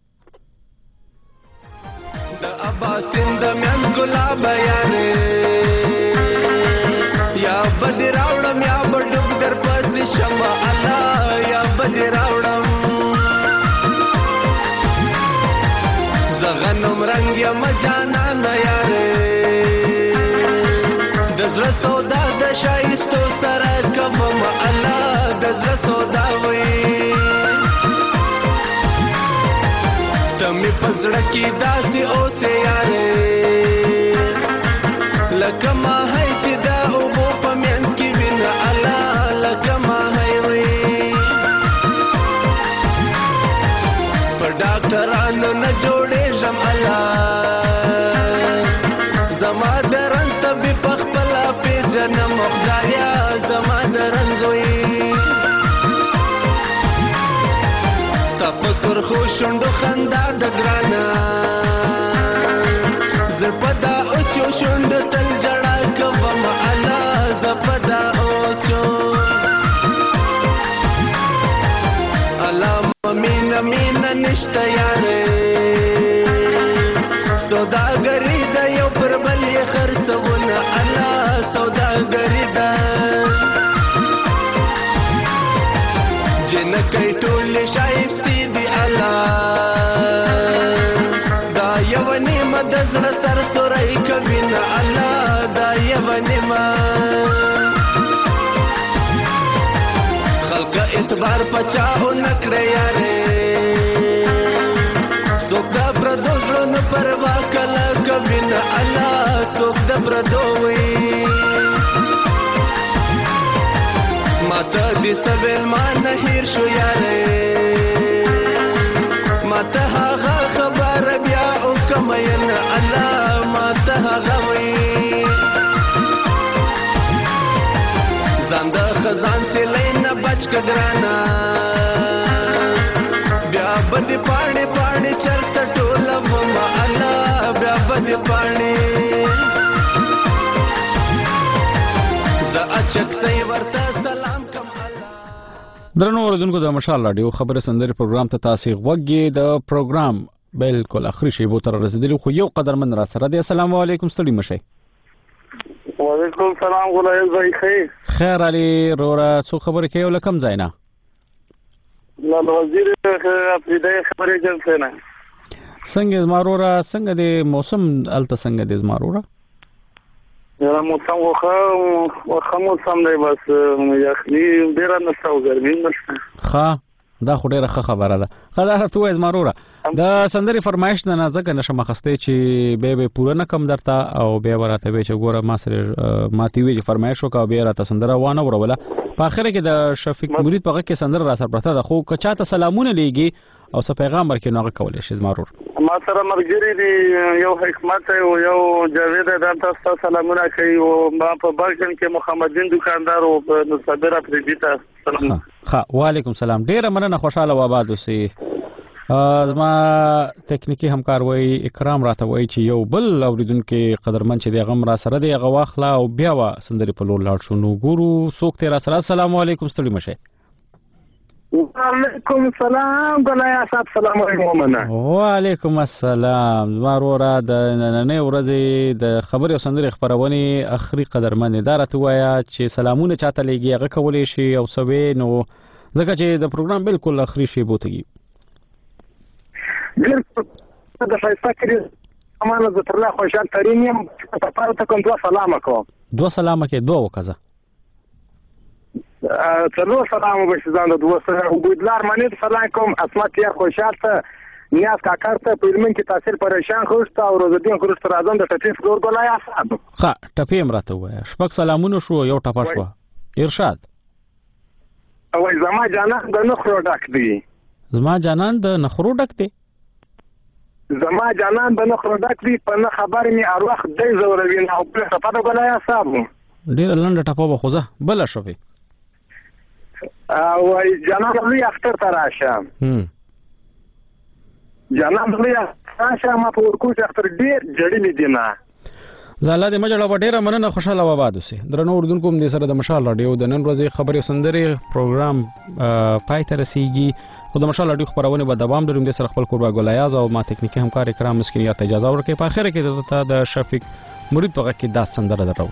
S11: د ابا سند میان ګلاب یاره یا بدر راوړم یا بډوب در پس شمع الله یا بدر راوړم زغنم رنگ یا مجانا نه یاره د زړه سودا د شایستو سره کوم الله د زړه سودا وي تمې پزړه کې داسې اوسه یاره لکه ما هي چې دا او په مینس کې وین الله لکه ما هي وي په ډاکټرانو نه جوړې جام الله زما درن سبي پخپل په جنم خدایا زما درن زوي سر خو شوندو خندا د ګرانا زپدا او چو شوند تل جړا کوم الله زپدا او چو الله مين مين نشته یاره سوداګری د یو پر بل خرڅونه الله سوداګری د جن کای ټول شایستی دی الله د زړه سر سوري کوي نه الله دا یو نیمه خلق اعتبار پچاو نکړه یاره څوک د پردو زړه نه پروا کله کوي نه الله څوک د پردو وي ماته دې سویل ما نه هیر شو یاره ماته هغه خبر بیا او کمین الله ماته هغه وي ځان د خزان سیلې نه بچ کګرانا بیا بد پاڼې پاڼې چرته ټوله وما الله بیا بد پاڼې ز اچک سي ورته سلام کوم
S1: درنو اوریدونکو د مشال رادیو خبره سندري پروګرام ته تاسو غوږی د پروګرام بالکل اخري شی بو تر رسیدلی خو یو قدر من را سره دی السلام علیکم ستړي مشه
S17: وعلیکم السلام غلای زای خیر
S1: خیر علي رورا څو خبره کوي ولکم زینا
S17: لا وزیر افریدای خبره جلسه نه
S1: څنګه زمارورا څنګه د موسم الته څنګه د زمارورا
S17: یاره موسم وخه وخه موسم دی بس یخنی ډیر نه ستو ګرمي نشته
S1: ښه دا خو ډیره ښه خبره ده خدای ته وایي زمارورا د سندري فرمایش نه ځکه نشم خسته چې به به پوره نه کم درته او به ورته وی چې ګوره ما سره ماتي وی فرمایش وکاو به راته سندره وانه وروله په اخر کې د شفیق مرید په کې سندره را سره پرته ده خو کچاته سلامونه لېږي او څه پیغام ورکې نو کولای شي زمارور
S17: ما سره مرګري دی یو حکمت او یو جاوید د تاسو سلامونه کوي او ما په برکن کې محمدین دکاندار او نو صبر افریدیتا سلام
S1: ها وعلیکم سلام ډیره مننه خوشاله و آباد اوسئ زما تکنیکی همکار وای اکرام راته وای چې یو بل اوریدونکو قدرمن چې د غم را سره دی غوا اخلا او بیا و سندري په لور لاړ شو نو ګورو څوک تیر سره السلام علیکم ستړي مشه
S17: وعلیکم السلام غلای صاحب سلام علیکم
S1: وعلیکم السلام زمارورا د نننې ورځې د خبري او سندري خبرونه اخري قدرمن اداره وایا چې سلامونه چاته لګي هغه کولې شي او سوي نو ځکه چې د پروګرام بالکل اخري شی بوتږي
S17: ډیر د فایستا کړی امانه د ترلا خوشال ترینیم په پاره ته کوم دوه سلام کوم
S1: دوه سلام کې دوه وکړه
S17: څلو سلام وبښ ځان د دوه سره وګدلار منی سلام کوم اسمت یا خوشال ته نیاز کاکر ته په علم کې تاثیر پریشان خوسته او روزدین خروج تر اعظم د ټټیف فلور ګلای اصحاب
S1: ښه ټپې امراته وای شپږ سلامونه شو یو ټپه شو ارشاد
S17: او زما جانان د نخرو ډک دی
S1: زما جانان د نخرو ډک دی
S17: زما جانان د نخرو ډک دی په نه خبر می اروخ دای زوروي نه او په صفه ګلای اصحاب
S1: ډیر لنډه ټپه به خوځه بل شوفي
S17: او جانان لوی اختر تراشه
S1: هم
S17: جانان لوی اختر ما په ورکو اختر ډیر جړلې دي نه
S1: زاله د مجله وډیره مننه خوشاله و آباد اوسئ درنو اردوونکو د سره د مشال رادیو د نن ورځې خبري سندري پروګرام پای ته رسیږي خو د مشال رادیو خبرونه به دوام لري د سره خپل کوربه ګلایاز او ما تکنیکی همکار کرام مسکینیات اجازه ورکړي په اخر کې د شفیق مرید په کې دا سندره درو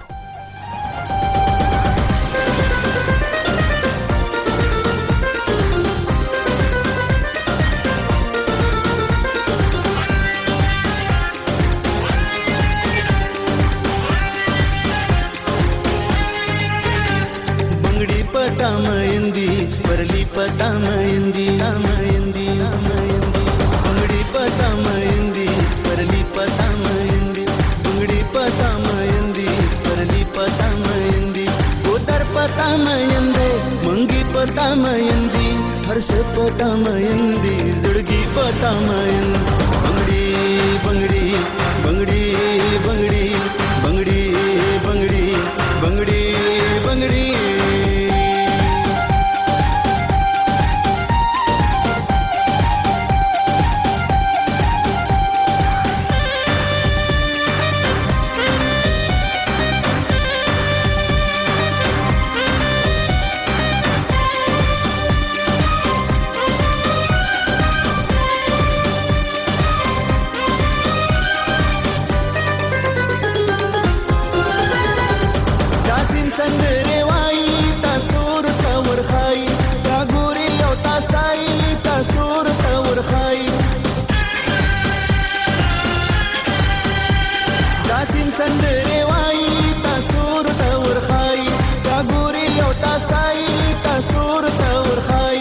S11: سندرې وایي تاسو ته ورخای دا ګوري یو تاسای تاسو ته ورخای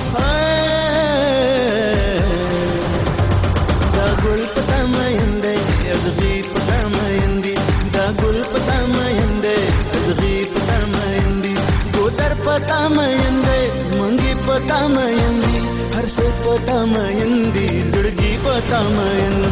S11: دا ګل پتا مېندې ازغي پتا مېندې دا ګل پتا مېندې ازغي پتا مېندې ګودر پتا مېندې منګي پتا مېندې هر څه پتا مېندې زړګي پتا مېندې